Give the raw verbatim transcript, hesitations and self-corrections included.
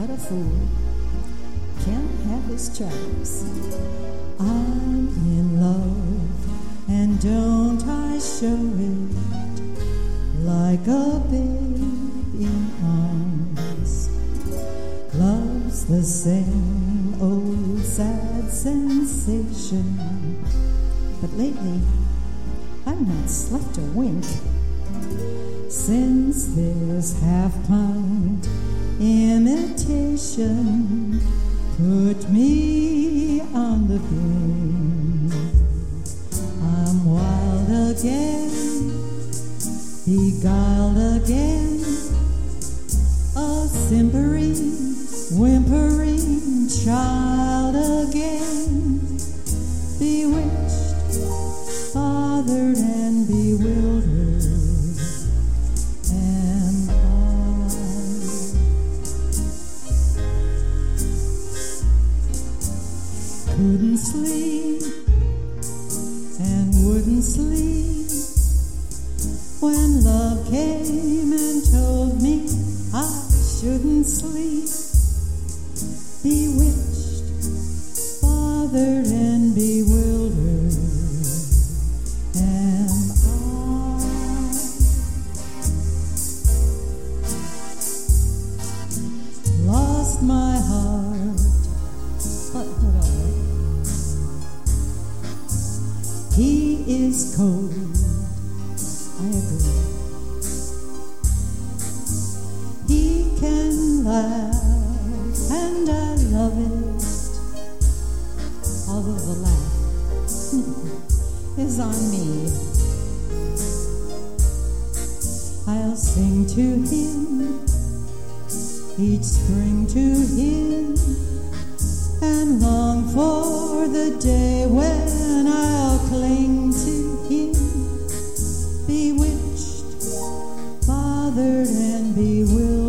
but a fool can't have his charms. I'm in love, and don't I show it like a babe in arms. Love's the same old sad sensation, but lately I've not slept a wink since this half-pint imitation put me on the brink. I'm wild again, beguiled again, a simpering, whimpering child again, bewitched, bothered, and bewildered. And I couldn't sleep and wouldn't sleep when love came and told me I shouldn't sleep. Bewitched, bothered, and bewildered. And I lost my heart, but what of it? He is cold, I agree. He can laugh, and I love it, although the laugh is on me. I'll sing to him, each spring to him, and long for the day when I'll cling to him, bewitched, bothered, and bewildered.